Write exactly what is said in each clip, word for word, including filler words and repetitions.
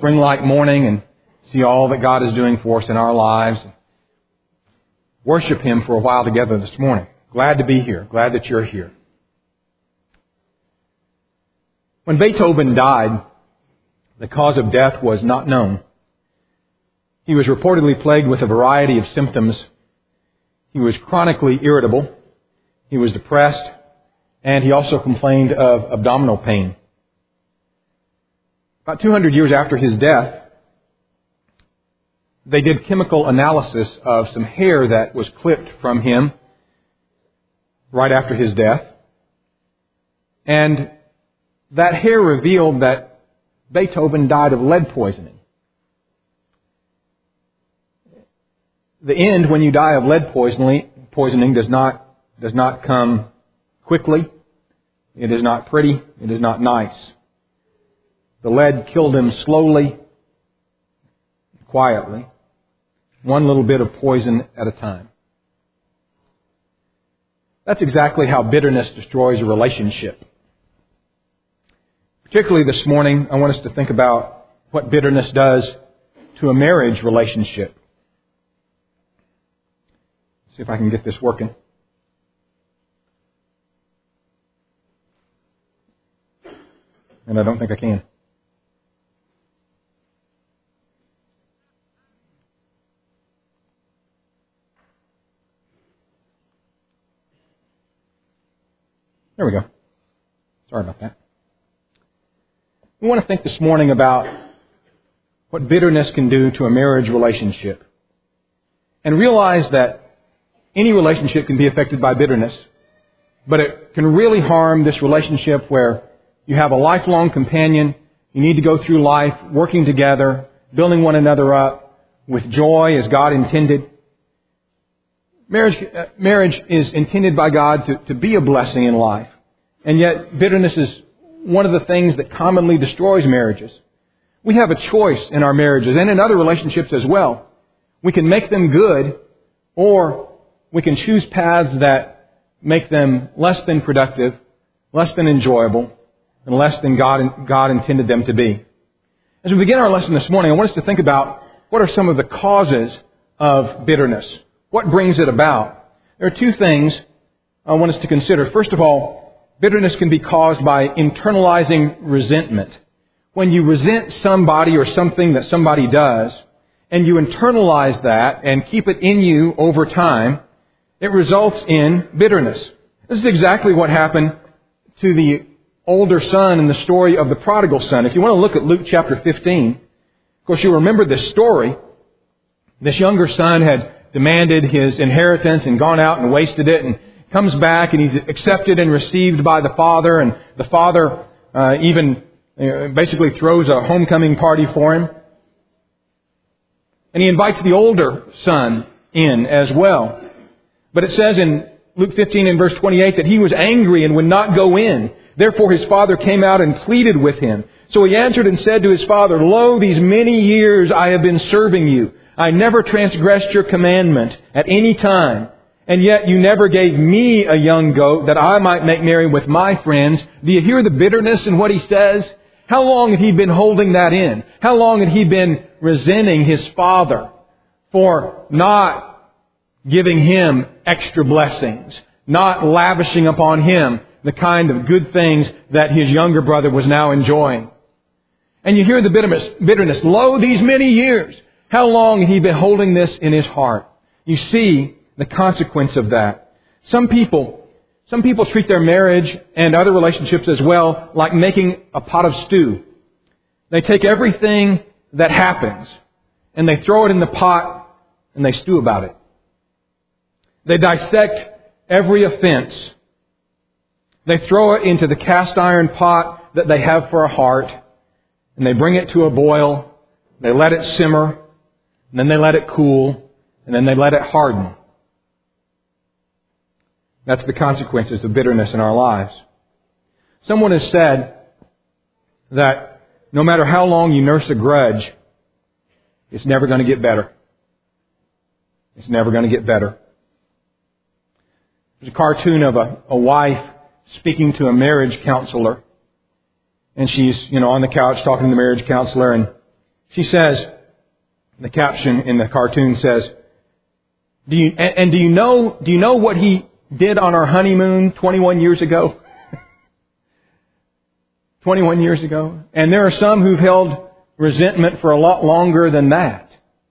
spring-like morning and see all that God is doing for us in our lives. Worship Him for a while together this morning. Glad to be here. Glad that you're here. When Beethoven died, the cause of death was not known. He was reportedly plagued with a variety of symptoms. He was chronically irritable. He was depressed. And he also complained of abdominal pain. About two hundred years after his death, they did chemical analysis of some hair that was clipped from him right after his death. And that hair revealed that Beethoven died of lead poisoning. The end, when you die of lead poisoning, poisoning does not, does not come quickly. It is not pretty. It is not nice. The lead killed him slowly, quietly, one little bit of poison at a time. That's exactly how bitterness destroys a relationship. Particularly this morning, I want us to think about what bitterness does to a marriage relationship. See if I can get this working. And I don't think I can. There we go. Sorry about that. We want to think this morning about what bitterness can do to a marriage relationship. And realize that any relationship can be affected by bitterness. But it can really harm this relationship where you have a lifelong companion. You need to go through life working together, building one another up with joy as God intended. Marriage, uh, marriage is intended by God to, to be a blessing in life. And yet bitterness is one of the things that commonly destroys marriages. We have a choice in our marriages and in other relationships as well. We can make them good, or we can choose paths that make them less than productive, less than enjoyable, and less than God, God intended them to be. As we begin our lesson this morning, I want us to think about what are some of the causes of bitterness. What brings it about? There are two things I want us to consider. First of all, bitterness can be caused by internalizing resentment. When you resent somebody or something that somebody does, and you internalize that and keep it in you over time, it results in bitterness. This is exactly what happened to the older son in the story of the prodigal son. If you want to look at Luke chapter fifteen, of course you'll remember this story. This younger son had demanded his inheritance and gone out and wasted it, and comes back and he's accepted and received by the father, and the father uh, even uh, basically throws a homecoming party for him. And he invites the older son in as well. But it says in Luke fifteen and verse twenty-eight that he was angry and would not go in. Therefore his father came out and pleaded with him. So he answered and said to his father, Lo, these many years I have been serving you. I never transgressed your commandment at any time. And yet you never gave me a young goat that I might make merry with my friends. Do you hear the bitterness in what he says? How long had he been holding that in? How long had he been resenting his father for not giving him extra blessings, not lavishing upon him the kind of good things that his younger brother was now enjoying? And you hear the bitterness, bitterness. Lo, these many years. How long had he been holding this in his heart? You see the consequence of that. Some people, some people treat their marriage and other relationships as well like making a pot of stew. They take everything that happens and they throw it in the pot and they stew about it. They dissect every offense. They throw it into the cast iron pot that they have for a heart, and they bring it to a boil. They let it simmer, and then they let it cool, and then they let it harden. That's the consequences of bitterness in our lives. Someone has said that no matter how long you nurse a grudge, it's never going to get better. It's never going to get better. There's a cartoon of a, a wife speaking to a marriage counselor. And she's, you know, on the couch talking to the marriage counselor. And She says, the caption in the cartoon says, "Do you and, and do you know do you know what he did on our honeymoon twenty-one years ago?" twenty-one years ago. And there are some who've held resentment for a lot longer than that.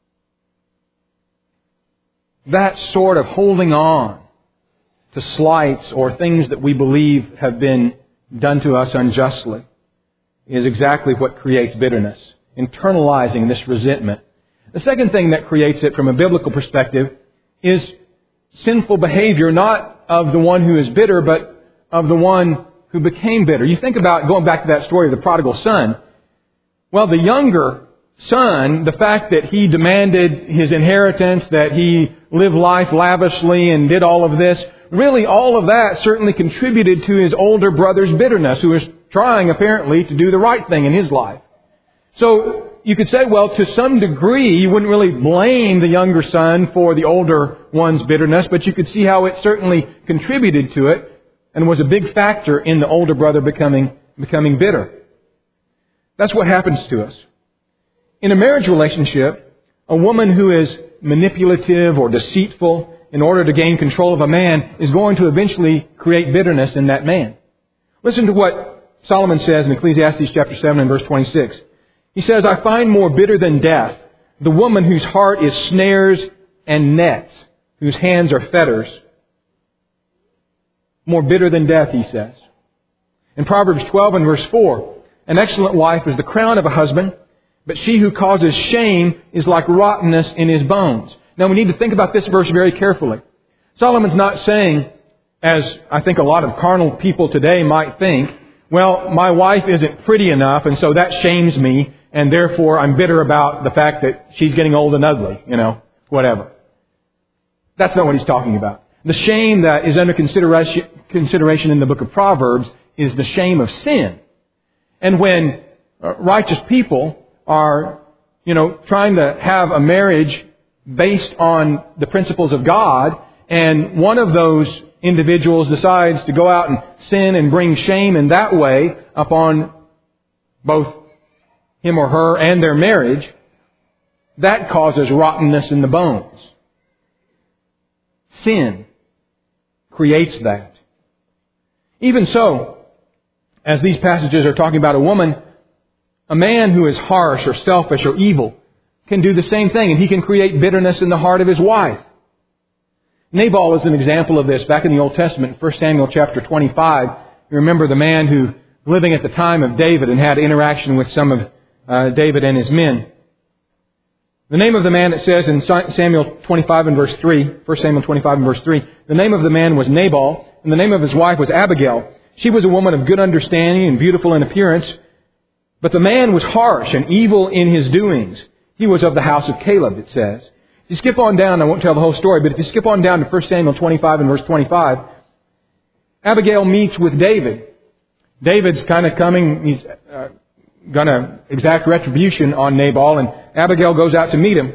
That sort of holding on to slights or things that we believe have been done to us unjustly is exactly what creates bitterness. Internalizing this resentment. The second thing that creates it from a biblical perspective is sinful behavior, not of the one who is bitter, but of the one who became bitter. You think about going back to that story of the prodigal son. Well, the younger son, the fact that he demanded his inheritance, that he lived life lavishly and did all of this, really all of that certainly contributed to his older brother's bitterness, who was trying apparently to do the right thing in his life. So you could say, well, to some degree, you wouldn't really blame the younger son for the older one's bitterness, but you could see how it certainly contributed to it and was a big factor in the older brother becoming becoming bitter. That's what happens to us. In a marriage relationship, a woman who is manipulative or deceitful in order to gain control of a man is going to eventually create bitterness in that man. Listen to what Solomon says in Ecclesiastes chapter seven and verse twenty-six. He says, "I find more bitter than death the woman whose heart is snares and nets, whose hands are fetters." More bitter than death, he says. In Proverbs twelve and verse four, "An excellent wife is the crown of a husband, but she who causes shame is like rottenness in his bones." Now we need to think about this verse very carefully. Solomon's not saying, as I think a lot of carnal people today might think, well, my wife isn't pretty enough and so that shames me and therefore I'm bitter about the fact that she's getting old and ugly, you know, whatever. That's not what he's talking about. The shame that is under consideration, consideration in the book of Proverbs is the shame of sin. And when righteous people are, you know, trying to have a marriage based on the principles of God, and one of those individuals decides to go out and sin and bring shame in that way upon both him or her and their marriage, that causes rottenness in the bones. Sin creates that. Even so, as these passages are talking about a woman, a man who is harsh or selfish or evil can do the same thing, and he can create bitterness in the heart of his wife. Nabal is an example of this. Back in the Old Testament, First Samuel chapter twenty-five, you remember the man who, living at the time of David and had interaction with some of uh, David and his men. The name of the man, it says in Samuel twenty-five and verse three, First Samuel twenty-five and verse three, the name of the man was Nabal, and the name of his wife was Abigail. She was a woman of good understanding and beautiful in appearance, but the man was harsh and evil in his doings. He was of the house of Caleb, it says. If you skip on down, I won't tell the whole story, but if you skip on down to First Samuel twenty-five and verse twenty-five, Abigail meets with David. David's kind of coming, he's uh, going to exact retribution on Nabal, and Abigail goes out to meet him.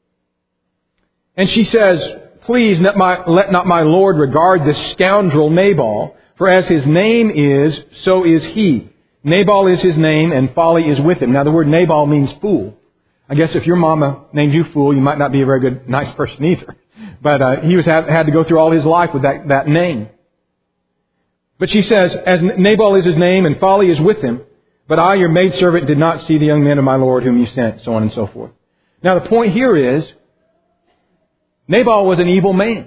And she says, "Please let, my, let not my Lord regard this scoundrel Nabal, for as his name is, so is he. Nabal is his name, and folly is with him." Now the word Nabal means fool. I guess if your mama named you fool, you might not be a very good, nice person either. But uh, he was had, had to go through all his life with that, that name. But she says, "As Nabal is his name, and folly is with him, but I, your maidservant, did not see the young men of my Lord whom you sent," so on and so forth. Now the point here is, Nabal was an evil man.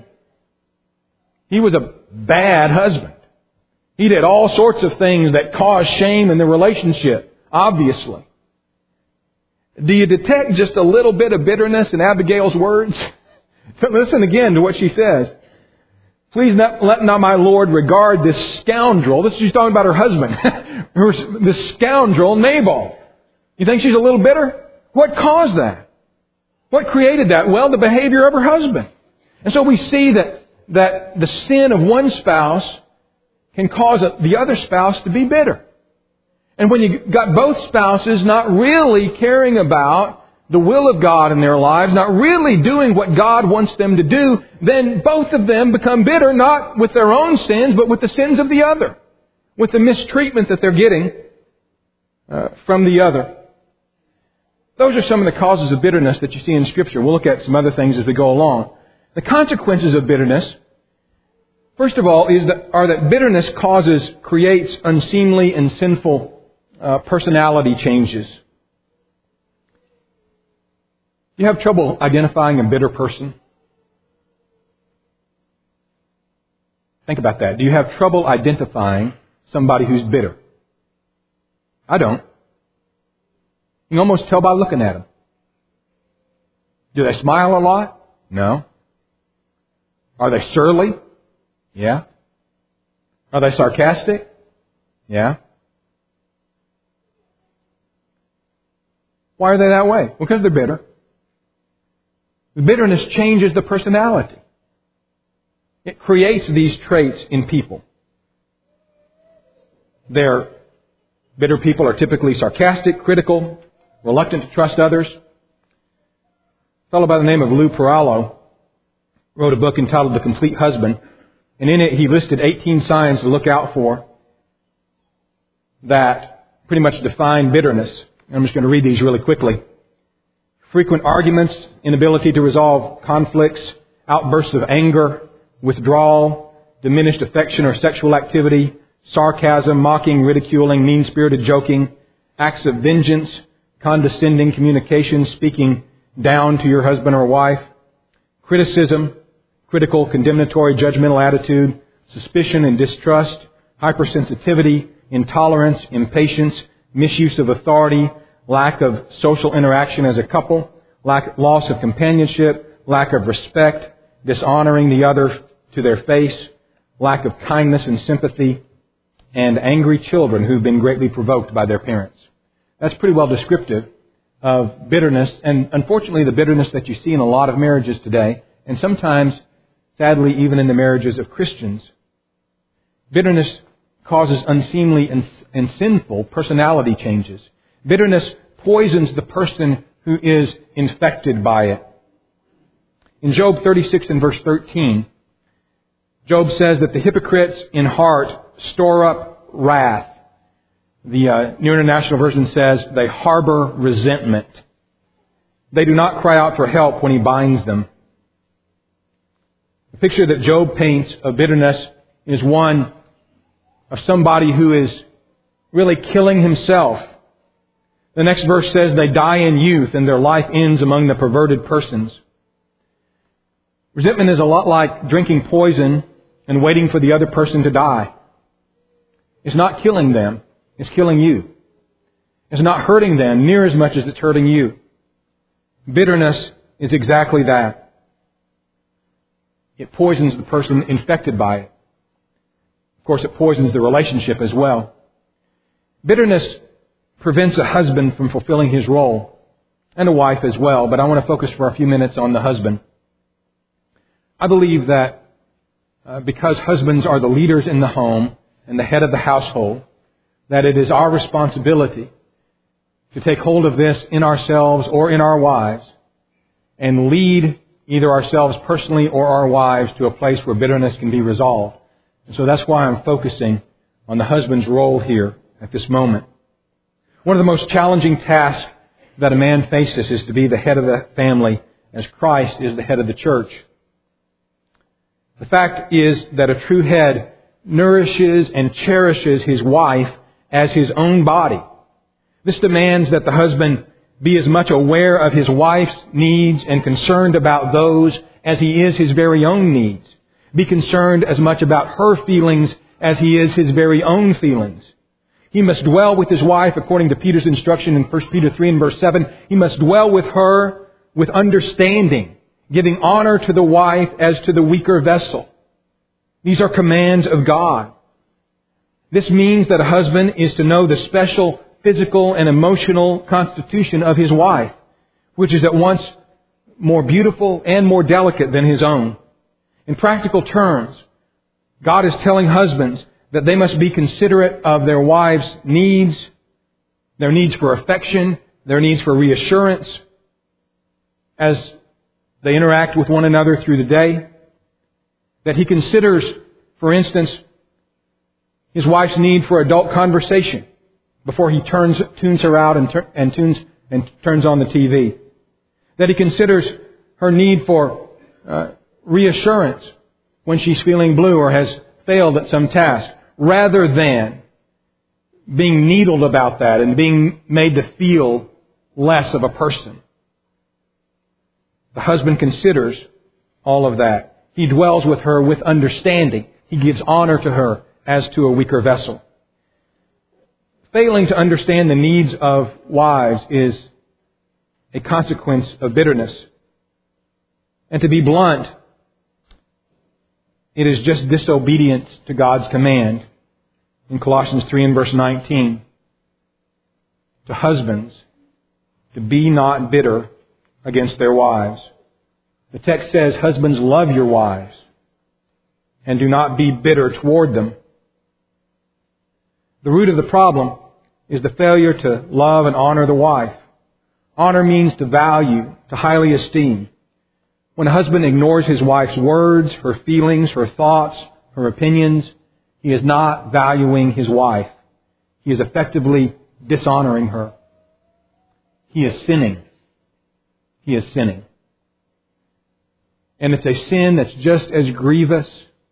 He was a bad husband. He did all sorts of things that caused shame in the relationship, obviously. Do you detect just a little bit of bitterness in Abigail's words? Listen again to what she says. "Please not, let not my Lord regard this scoundrel." This is she's talking about her husband. her, this scoundrel, Nabal. You think she's a little bitter? What caused that? What created that? Well, the behavior of her husband. And so we see that, that the sin of one spouse can cause the other spouse to be bitter. And when you got both spouses not really caring about the will of God in their lives, not really doing what God wants them to do, then both of them become bitter, not with their own sins, but with the sins of the other, with the mistreatment that they're getting uh, from the other. Those are some of the causes of bitterness that you see in Scripture. We'll look at some other things as we go along. The consequences of bitterness, first of all, is that, are that bitterness causes, creates unseemly and sinful uh, personality changes. You have trouble identifying a bitter person? Think about that. Do you have trouble identifying somebody who's bitter? I don't. You can almost tell by looking at them. Do they smile a lot? No. Are they surly? Yeah. Are they sarcastic? Yeah. Why are they that way? Because they're bitter. The bitterness changes the personality. It creates these traits in people. Their bitter people are typically sarcastic, critical, reluctant to trust others. A fellow by the name of Lou Perallo wrote a book entitled The Complete Husband, and in it he listed eighteen signs to look out for that pretty much define bitterness. I'm just going to read these really quickly. Frequent arguments, inability to resolve conflicts, outbursts of anger, withdrawal, diminished affection or sexual activity, sarcasm, mocking, ridiculing, mean-spirited joking, acts of vengeance, condescending communication, speaking down to your husband or wife, criticism, critical, condemnatory, judgmental attitude, suspicion and distrust, hypersensitivity, intolerance, impatience, misuse of authority, lack of social interaction as a couple, lack, loss of companionship, lack of respect, dishonoring the other to their face, lack of kindness and sympathy, and angry children who've been greatly provoked by their parents. That's pretty well descriptive of bitterness, and unfortunately the bitterness that you see in a lot of marriages today, and sometimes, sadly, even in the marriages of Christians. Bitterness causes unseemly and, and sinful personality changes. Bitterness poisons the person who is infected by it. In Job thirty-six and verse thirteen, Job says that the hypocrites in heart store up wrath. The uh, New International Version says they harbor resentment. They do not cry out for help when he binds them. The picture that Job paints of bitterness is one of somebody who is really killing himself. The next verse says they die in youth and their life ends among the perverted persons. Resentment is a lot like drinking poison and waiting for the other person to die. It's not killing them. It's killing you. It's not hurting them near as much as it's hurting you. Bitterness is exactly that. It poisons the person infected by it. Of course, it poisons the relationship as well. Bitterness prevents a husband from fulfilling his role, and a wife as well, but I want to focus for a few minutes on the husband. I believe that uh, because husbands are the leaders in the home and the head of the household, that it is our responsibility to take hold of this in ourselves or in our wives and lead either ourselves personally or our wives to a place where bitterness can be resolved. And so that's why I'm focusing on the husband's role here at this moment. One of the most challenging tasks that a man faces is to be the head of the family as Christ is the head of the church. The fact is that a true head nourishes and cherishes his wife as his own body. This demands that the husband be as much aware of his wife's needs and concerned about those as he is his very own needs. Be concerned as much about her feelings as he is his very own feelings. He must dwell with his wife according to Peter's instruction in First Peter three and verse seven. He must dwell with her with understanding, giving honor to the wife as to the weaker vessel. These are commands of God. This means that a husband is to know the special physical and emotional constitution of his wife, which is at once more beautiful and more delicate than his own. In practical terms, God is telling husbands that they must be considerate of their wives' needs, their needs for affection, their needs for reassurance as they interact with one another through the day. That he considers, for instance, his wife's need for adult conversation before he turns, tunes her out and, tur- and tunes and turns on the T V. That he considers her need for uh, reassurance when she's feeling blue or has failed at some task, rather than being needled about that and being made to feel less of a person. The husband considers all of that. He dwells with her with understanding. He gives honor to her as to a weaker vessel. Failing to understand the needs of wives is a consequence of bitterness. And to be blunt, it is just disobedience to God's command in Colossians three and verse nineteen. To husbands, to be not bitter against their wives. The text says, husbands, love your wives and do not be bitter toward them. The root of the problem is the failure to love and honor the wife. Honor means to value, to highly esteem. When a husband ignores his wife's words, her feelings, her thoughts, her opinions, he is not valuing his wife. He is effectively dishonoring her. He is sinning. He is sinning. And it's a sin that's just as grievous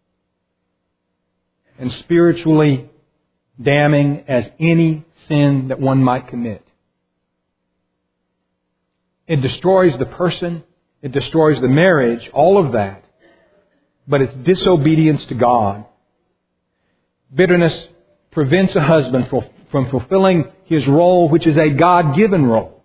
and spiritually damning as any sin that one might commit. It destroys the person. It destroys the marriage, all of that. But it's disobedience to God. Bitterness prevents a husband from fulfilling his role, which is a God-given role.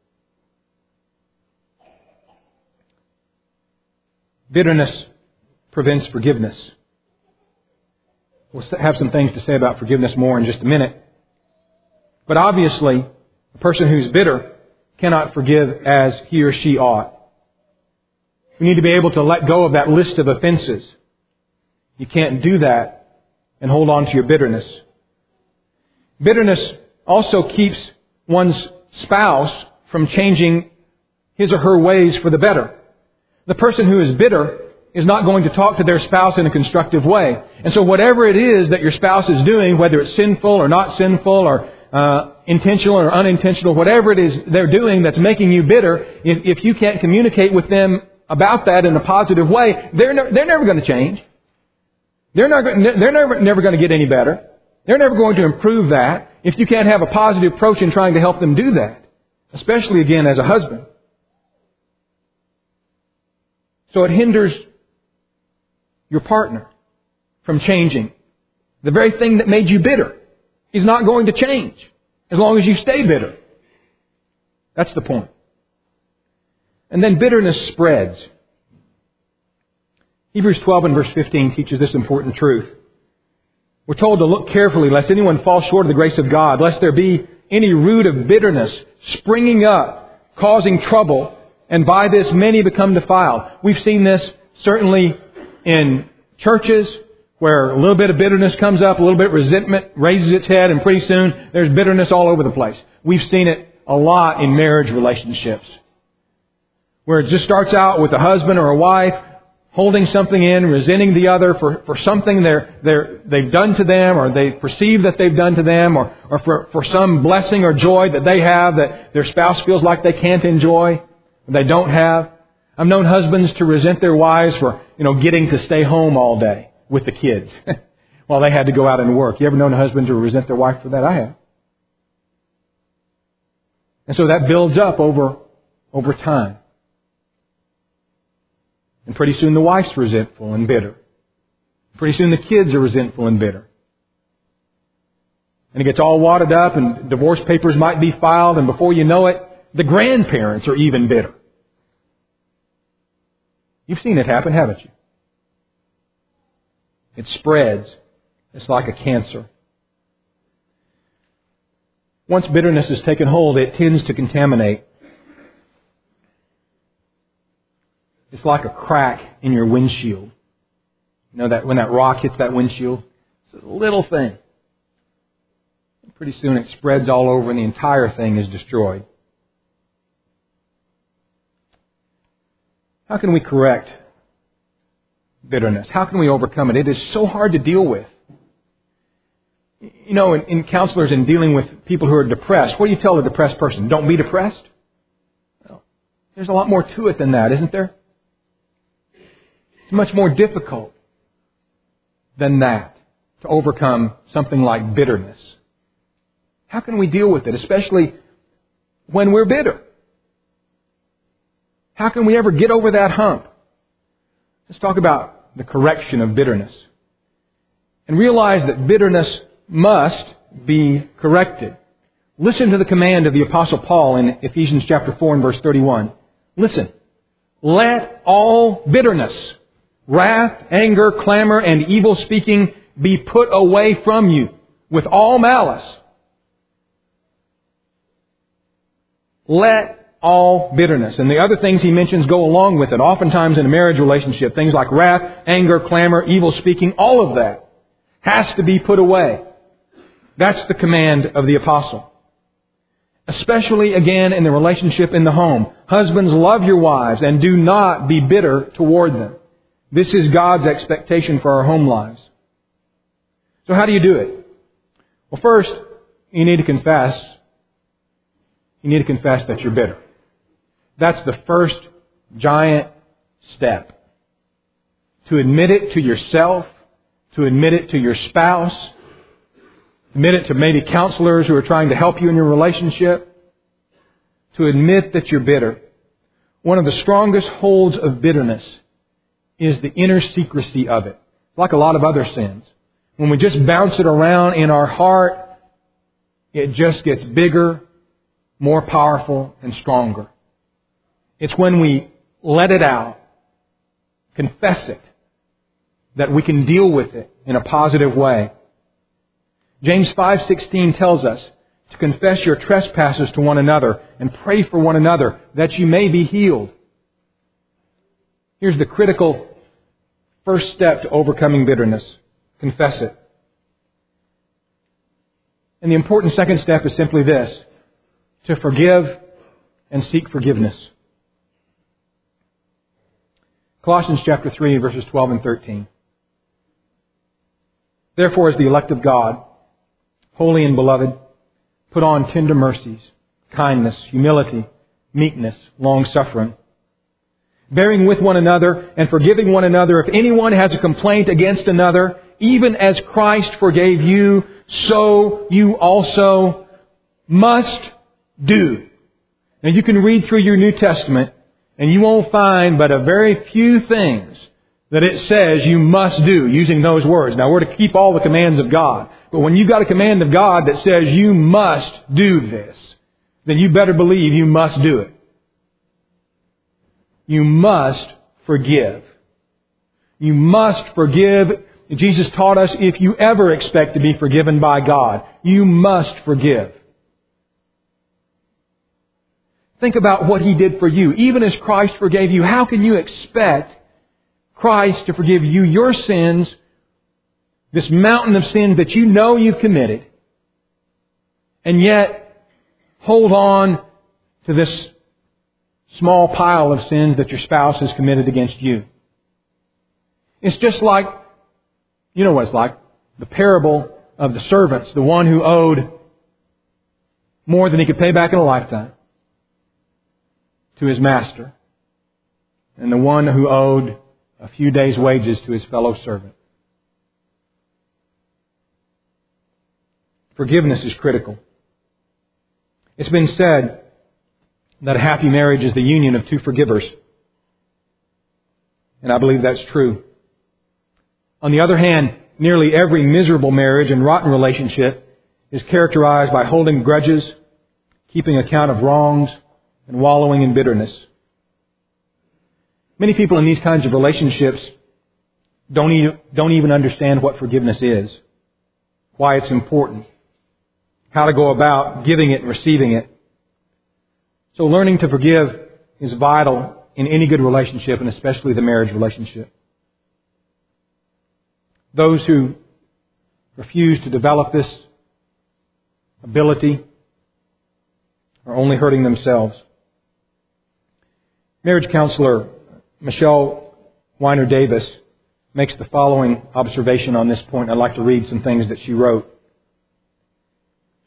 Bitterness prevents forgiveness. We'll have some things to say about forgiveness more in just a minute. But obviously, a person who's bitter cannot forgive as he or she ought. We need to be able to let go of that list of offenses. You can't do that and hold on to your bitterness. Bitterness also keeps one's spouse from changing his or her ways for the better. The person who is bitter is not going to talk to their spouse in a constructive way. And so whatever it is that your spouse is doing, whether it's sinful or not sinful or uh, intentional or unintentional, whatever it is they're doing that's making you bitter, if, if you can't communicate with them about that in a positive way, they're, ne- they're never going to change. They're, not, they're never, never going to get any better. They're never going to improve that if you can't have a positive approach in trying to help them do that, especially, again, as a husband. So it hinders your partner from changing. The very thing that made you bitter is not going to change as long as you stay bitter. That's the point. And then bitterness spreads. Hebrews twelve and verse fifteen teaches this important truth. We're told to look carefully lest anyone fall short of the grace of God, lest there be any root of bitterness springing up, causing trouble, and by this many become defiled. We've seen this certainly in churches where a little bit of bitterness comes up, a little bit of resentment raises its head, and pretty soon there's bitterness all over the place. We've seen it a lot in marriage relationships, where it just starts out with a husband or a wife holding something in, resenting the other for, for something they're, they're, they've done to them, or they perceive that they've done to them, or, or for, for some blessing or joy that they have that their spouse feels like they can't enjoy, they don't have. I've known husbands to resent their wives for, you know, getting to stay home all day with the kids while they had to go out and work. You ever known a husband to resent their wife for that? I have. And so that builds up over, over time. And pretty soon the wife's resentful and bitter. Pretty soon the kids are resentful and bitter. And it gets all wadded up and divorce papers might be filed, and before you know it, the grandparents are even bitter. You've seen it happen, haven't you? It spreads. It's like a cancer. Once bitterness has taken hold, it tends to contaminate. It's like a crack in your windshield. You know that when that rock hits that windshield? It's a little thing. Pretty soon it spreads all over and the entire thing is destroyed. How can we correct bitterness? How can we overcome it? It is so hard to deal with. You know, in, in counselors and dealing with people who are depressed, what do you tell a depressed person? Don't be depressed? Well, there's a lot more to it than that, isn't there? It's much more difficult than that to overcome something like bitterness. How can we deal with it, especially when we're bitter? How can we ever get over that hump? Let's talk about the correction of bitterness. And realize that bitterness must be corrected. Listen to the command of the Apostle Paul in Ephesians chapter four and verse thirty-one. Listen. Let all bitterness, wrath, anger, clamor, and evil speaking be put away from you with all malice. Let all bitterness. And the other things he mentions go along with it. Oftentimes in a marriage relationship, things like wrath, anger, clamor, evil speaking, all of that has to be put away. That's the command of the apostle. Especially again in the relationship in the home. Husbands, love your wives and do not be bitter toward them. This is God's expectation for our home lives. So how do you do it? Well, first, you need to confess. You need to confess that you're bitter. That's the first giant step. To admit it to yourself, to admit it to your spouse, admit it to maybe counselors who are trying to help you in your relationship, to admit that you're bitter. One of the strongest holds of bitterness is the inner secrecy of it. It's like a lot of other sins. When we just bounce it around in our heart, it just gets bigger, more powerful, and stronger. It's when we let it out, confess it, that we can deal with it in a positive way. James five sixteen tells us to confess your trespasses to one another and pray for one another that you may be healed. Here's the critical first step to overcoming bitterness. Confess it. And the important second step is simply this: to forgive and seek forgiveness. Colossians chapter three, verses twelve and thirteen. Therefore, as the elect of God, holy and beloved, put on tender mercies, kindness, humility, meekness, long-suffering, bearing with one another and forgiving one another if anyone has a complaint against another, even as Christ forgave you, so you also must do. Now you can read through your New Testament and you won't find but a very few things that it says you must do using those words. Now we're to keep all the commands of God. But when you've got a command of God that says you must do this, then you better believe you must do it. You must forgive. You must forgive. Jesus taught us if you ever expect to be forgiven by God, you must forgive. Think about what He did for you. Even as Christ forgave you, how can you expect Christ to forgive you your sins, this mountain of sins that you know you've committed, and yet hold on to this small pile of sins that your spouse has committed against you? It's just like, you know what it's like, the parable of the servants, the one who owed more than he could pay back in a lifetime to his master, and the one who owed a few days' wages to his fellow servant. Forgiveness is critical. It's been said that a happy marriage is the union of two forgivers. And I believe that's true. On the other hand, nearly every miserable marriage and rotten relationship is characterized by holding grudges, keeping account of wrongs, and wallowing in bitterness. Many people in these kinds of relationships don't even, don't even understand what forgiveness is, why it's important, how to go about giving it and receiving it. So learning to forgive is vital in any good relationship, and especially the marriage relationship. Those who refuse to develop this ability are only hurting themselves. Marriage counselor Michelle Weiner Davis makes the following observation on this point. I'd like to read some things that she wrote.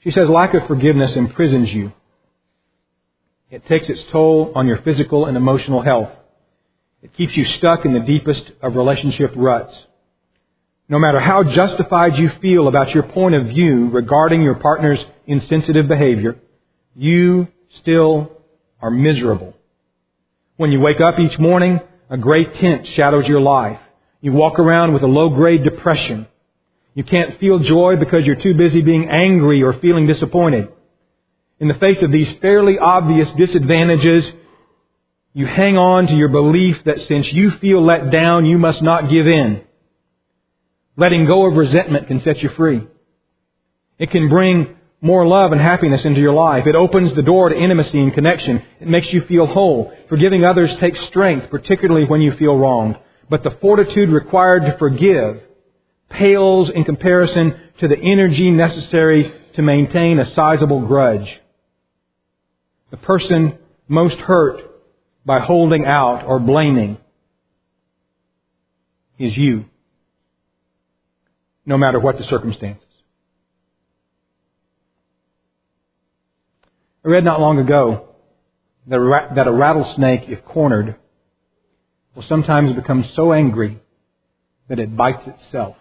She says, lack of forgiveness imprisons you. It takes its toll on your physical and emotional health. It keeps you stuck in the deepest of relationship ruts. No matter how justified you feel about your point of view regarding your partner's insensitive behavior, you still are miserable. When you wake up each morning, a gray tint shadows your life. You walk around with a low-grade depression. You can't feel joy because you're too busy being angry or feeling disappointed. In the face of these fairly obvious disadvantages, you hang on to your belief that since you feel let down, you must not give in. Letting go of resentment can set you free. It can bring more love and happiness into your life. It opens the door to intimacy and connection. It makes you feel whole. Forgiving others takes strength, particularly when you feel wronged. But the fortitude required to forgive pales in comparison to the energy necessary to maintain a sizable grudge. The person most hurt by holding out or blaming is you, no matter what the circumstances. I read not long ago that a rattlesnake, if cornered, will sometimes become so angry that it bites itself.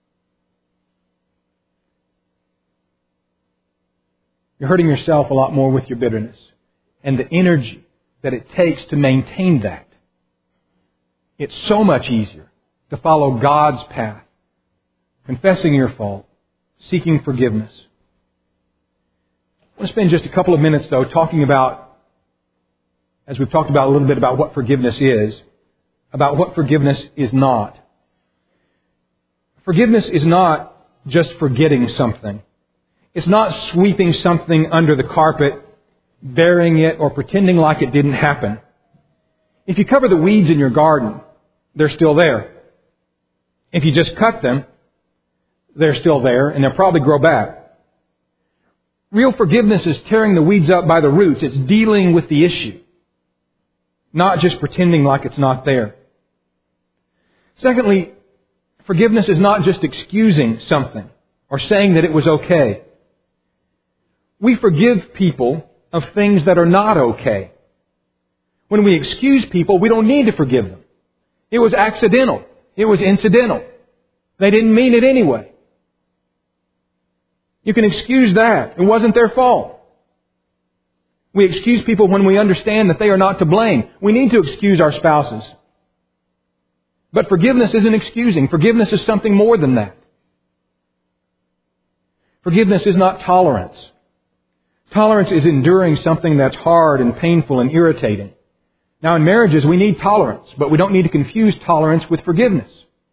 You're hurting yourself a lot more with your bitterness. And the energy that it takes to maintain that. It's so much easier to follow God's path, confessing your fault, seeking forgiveness. I want to spend just a couple of minutes, though, talking about, as we've talked about a little bit about what forgiveness is, about what forgiveness is not. Forgiveness is not just forgetting something. It's not sweeping something under the carpet, burying it, or pretending like it didn't happen. If you cover the weeds in your garden, they're still there. If you just cut them, they're still there, and they'll probably grow back. Real forgiveness is tearing the weeds up by the roots. It's dealing with the issue, not just pretending like it's not there. Secondly, forgiveness is not just excusing something or saying that it was okay. We forgive people of things that are not okay. When we excuse people, we don't need to forgive them. It was accidental. It was incidental. They didn't mean it anyway. You can excuse that. It wasn't their fault. We excuse people when we understand that they are not to blame. We need to excuse our spouses. But forgiveness isn't excusing. Forgiveness is something more than that. Forgiveness is not tolerance. Tolerance is enduring something that's hard and painful and irritating. Now, in marriages, we need tolerance, but we don't need to confuse tolerance with forgiveness.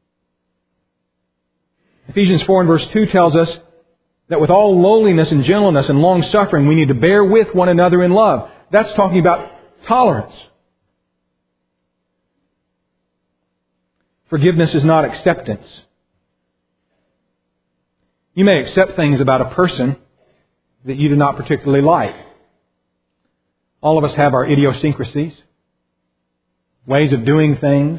Ephesians four and verse two tells us that with all lowliness and gentleness and long-suffering, we need to bear with one another in love. That's talking about tolerance. Forgiveness is not acceptance. You may accept things about a person that you do not particularly like. All of us have our idiosyncrasies, ways of doing things.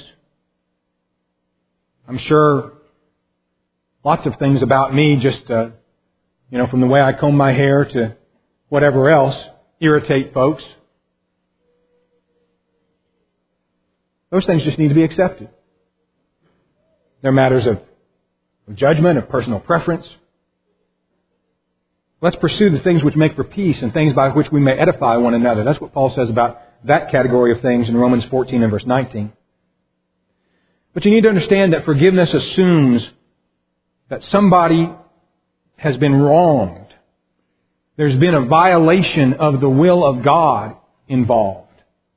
I'm sure lots of things about me just, uh, you know, from the way I comb my hair to whatever else, irritate folks. Those things just need to be accepted. They're matters of judgment, of personal preference. Let's pursue the things which make for peace and things by which we may edify one another. That's what Paul says about that category of things in Romans fourteen and verse nineteen. But you need to understand that forgiveness assumes that somebody has been wronged. There's been a violation of the will of God involved.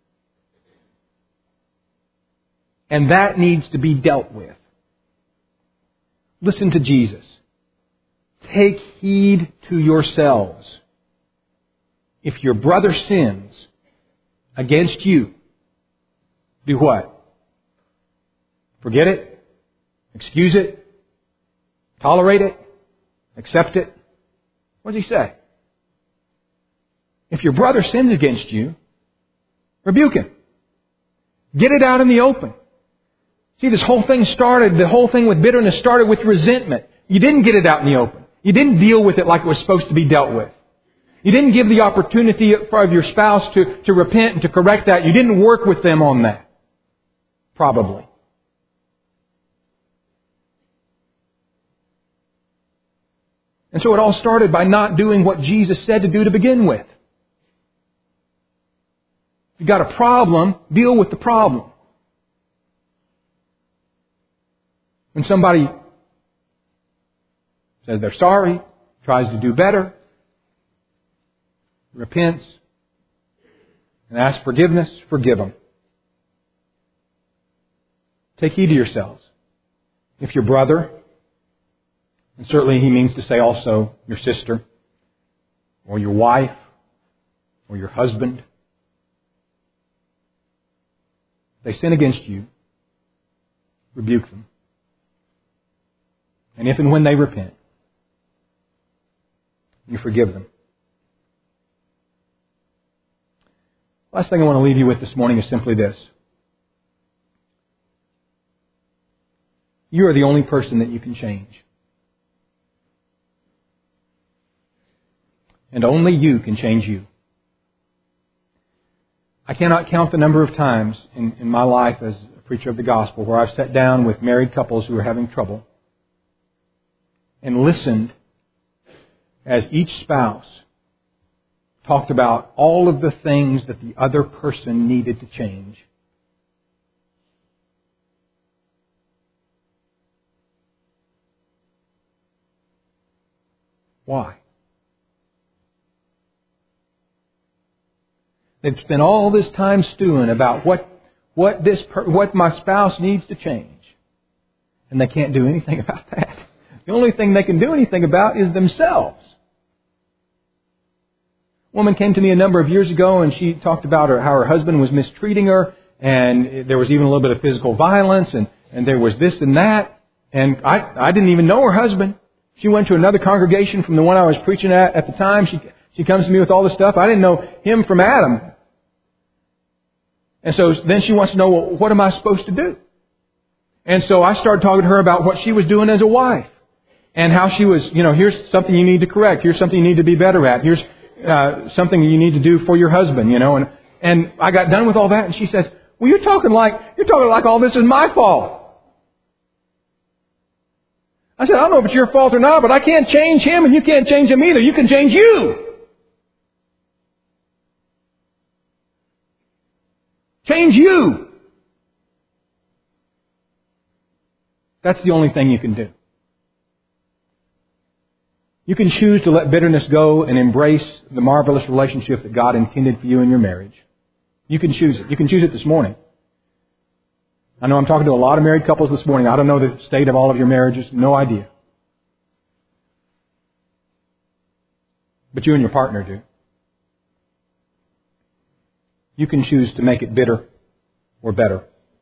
And that needs to be dealt with. Listen to Jesus. Take heed to yourselves. If your brother sins against you, do what? Forget it? Excuse it? Tolerate it? Accept it? What does he say? If your brother sins against you, rebuke him. Get it out in the open. See, this whole thing started, the whole thing with bitterness started with resentment. You didn't get it out in the open. You didn't deal with it like it was supposed to be dealt with. You didn't give the opportunity of your spouse to, to repent and to correct that. You didn't work with them on that. Probably. And so it all started by not doing what Jesus said to do to begin with. If you've got a problem, deal with the problem. When somebody says they're sorry, tries to do better, repents, and asks forgiveness, forgive them. Take heed to yourselves. If your brother, and certainly he means to say also your sister, or your wife, or your husband, if they sin against you, rebuke them. And if and when they repent, you forgive them. Last thing I want to leave you with this morning is simply this. You are the only person that you can change. And only you can change you. I cannot count the number of times in, in my life as a preacher of the gospel where I've sat down with married couples who are having trouble and listened as each spouse talked about all of the things that the other person needed to change. Why? They've spent all this time stewing about what what this what my spouse needs to change, and they can't do anything about that. The only thing they can do anything about is themselves. A woman came to me a number of years ago, and she talked about her, how her husband was mistreating her, and there was even a little bit of physical violence, and, and there was this and that. And I, I didn't even know her husband. She went to another congregation from the one I was preaching at at the time. She she comes to me with all this stuff. I didn't know him from Adam. And so then she wants to know, well, what am I supposed to do? And so I started talking to her about what she was doing as a wife. And how she was, you know, here's something you need to correct. Here's something you need to be better at. Here's uh, something you need to do for your husband, you know. And and I got done with all that, and she says, well, you're talking like you're talking like all this is my fault. I said, I don't know if it's your fault or not, but I can't change him, and you can't change him either. You can change you. Change you. That's the only thing you can do. You can choose to let bitterness go and embrace the marvelous relationship that God intended for you in your marriage. You can choose it. You can choose it this morning. I know I'm talking to a lot of married couples this morning. I don't know the state of all of your marriages. No idea. But you and your partner do. You can choose to make it bitter or better.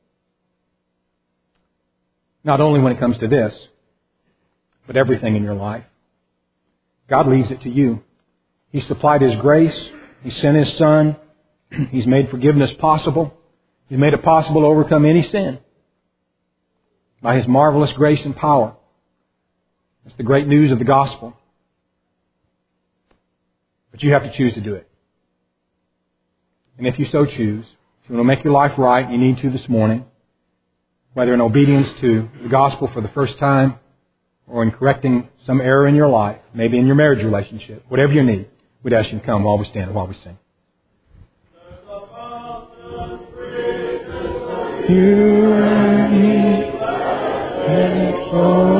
Not only when it comes to this, but everything in your life. God leaves it to you. He supplied His grace. He sent His Son. He's made forgiveness possible. He's made it possible to overcome any sin by His marvelous grace and power. That's the great news of the gospel. But you have to choose to do it. And if you so choose, if you want to make your life right, you need to this morning, whether in obedience to the gospel for the first time, or in correcting some error in your life, maybe in your marriage relationship, whatever you need, we'd ask you to come while we stand and while we sing. You and me,